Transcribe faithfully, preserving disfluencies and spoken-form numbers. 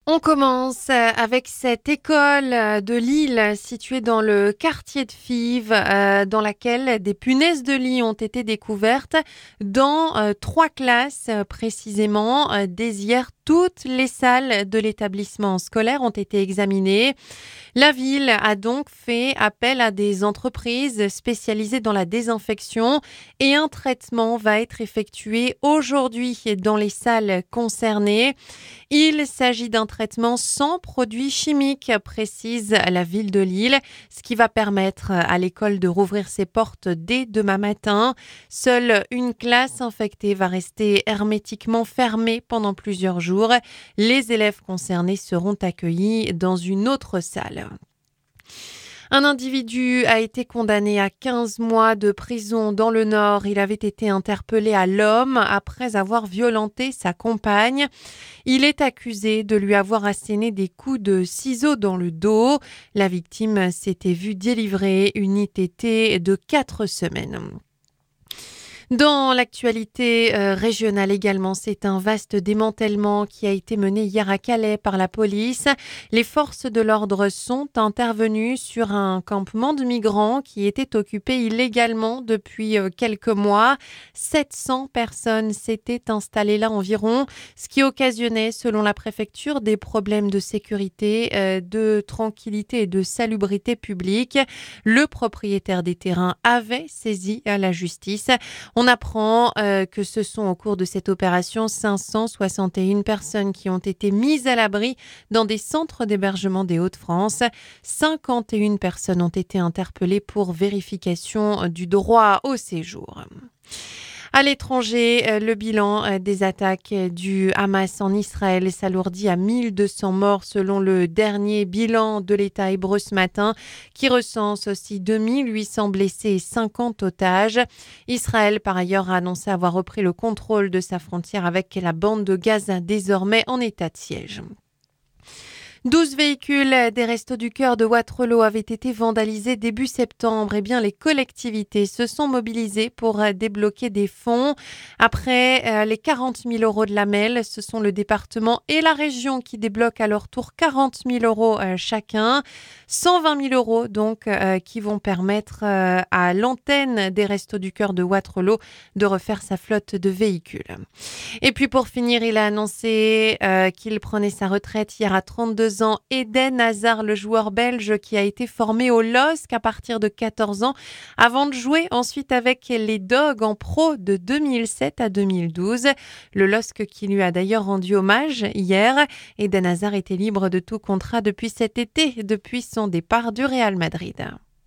On commence avec cette école de Lille située dans le quartier de Fives, euh, dans laquelle des punaises de lit ont été découvertes dans euh, trois classes euh, précisément. Euh, dès hier, toutes les salles de l'établissement scolaire ont été examinées. La ville a donc fait appel à des entreprises spécialisées dans la désinfection et un traitement va être effectué aujourd'hui dans les salles concernées. Il s'agit d'un traitement sans produits chimiques, précise la ville de Lille, ce qui va permettre à l'école de rouvrir ses portes dès demain matin. Seule une classe infectée va rester hermétiquement fermée pendant plusieurs jours. Les élèves concernés seront accueillis dans une autre salle. Un individu a été condamné à quinze mois de prison dans le Nord. Il avait été interpellé à l'homme après avoir violenté sa compagne. Il est accusé de lui avoir asséné des coups de ciseaux dans le dos. La victime s'était vue délivrer une I T T de quatre semaines. Dans l'actualité euh, régionale également, c'est un vaste démantèlement qui a été mené hier à Calais par la police. Les forces de l'ordre sont intervenues sur un campement de migrants qui était occupé illégalement depuis euh, quelques mois. sept cents personnes s'étaient installées là environ, ce qui occasionnait, selon la préfecture, des problèmes de sécurité, euh, de tranquillité et de salubrité publique. Le propriétaire des terrains avait saisi à la justice. On apprend euh, que ce sont au cours de cette opération cinq cent soixante et une personnes qui ont été mises à l'abri dans des centres d'hébergement des Hauts-de-France. cinquante et une personnes ont été interpellées pour vérification du droit au séjour. À l'étranger, le bilan des attaques du Hamas en Israël s'alourdit à mille deux cents morts selon le dernier bilan de l'État hébreu ce matin, qui recense aussi deux mille huit cents blessés et cinquante otages. Israël, par ailleurs, a annoncé avoir repris le contrôle de sa frontière avec la bande de Gaza, désormais en état de siège. douze véhicules des Restos du Cœur de Wattrelos avaient été vandalisés début septembre. Eh bien, les collectivités se sont mobilisées pour débloquer des fonds. Après euh, les quarante mille euros de l'A M E L, ce sont le département et la région qui débloquent à leur tour quarante mille euros euh, chacun. cent vingt mille euros donc euh, qui vont permettre euh, à l'antenne des Restos du Cœur de Wattrelos de refaire sa flotte de véhicules. Et puis pour finir, il a annoncé euh, qu'il prenait sa retraite hier à trente-deux ans. Eden Hazard, le joueur belge qui a été formé au L O S C à partir de quatorze ans, avant de jouer ensuite avec les Dogs en pro de deux mille sept à deux mille douze. Le L O S C qui lui a d'ailleurs rendu hommage hier. Eden Hazard était libre de tout contrat depuis cet été, depuis son départ du Real Madrid.